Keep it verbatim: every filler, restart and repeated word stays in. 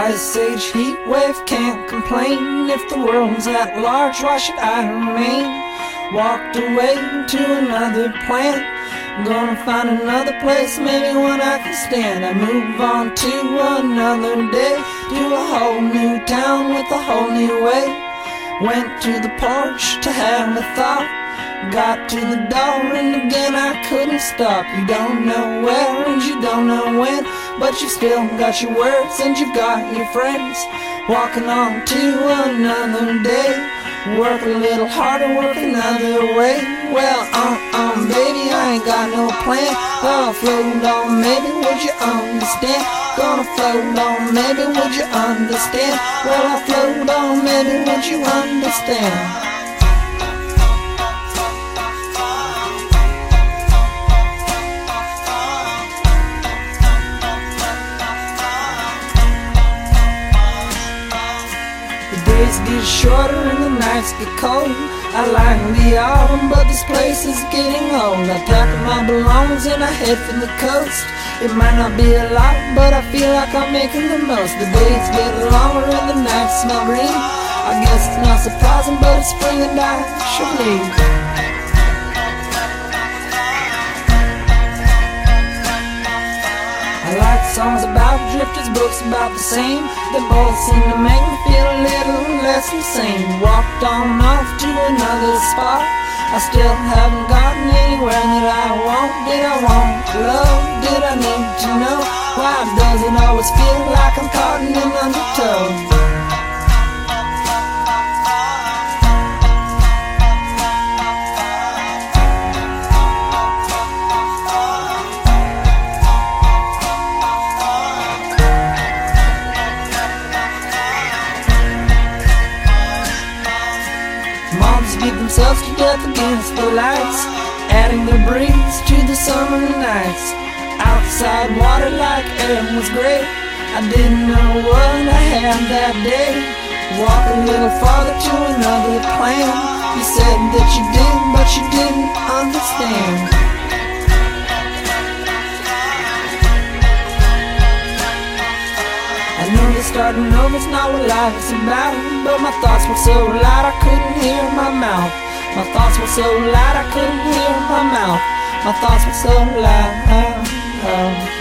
Ice age heat wave, can't complain. If the world's at large, why should I remain? Walked away to another planet, gonna find another place, maybe one I can stand. I move on to another day, to a whole new town with a whole new way. Went to the porch to have a thought, got to the door and again I couldn't stop. You don't know where and you don't know when, but you still got your words and you've got your friends. Walking on to another day, work a little harder, work another way. Well, um, um, baby, I ain't got no plan. Oh, float on, maybe would you understand? Gonna float on, maybe would you understand? Well, I float on, maybe would you understand? The days get shorter and the nights get cold. I like the autumn, but this place is getting old. I pack up my belongings and I head for the coast. It might not be a lot, but I feel like I'm making the most. The days get longer and the nights smell green. I guess it's not surprising, but it's spring and I should leave. I like songs about drifters, books about the same. They both seem to make me feel a little less insane. Walked on off to another spot, I still haven't gotten anywhere that I want. Did I want love? Did I need to know? Why does it always feel like I'm caught in an undertow? Moms beat themselves to death against the lights, adding their breeze to the summer nights. Outside water like air was great, I didn't know what I had that day. Walk a little farther to another plan. You said that you did, but you didn't understand. I know that starting over's not what life is about, but my thoughts were so loud I couldn't hear my mouth. My thoughts were so loud I couldn't hear my mouth. My thoughts were so loud.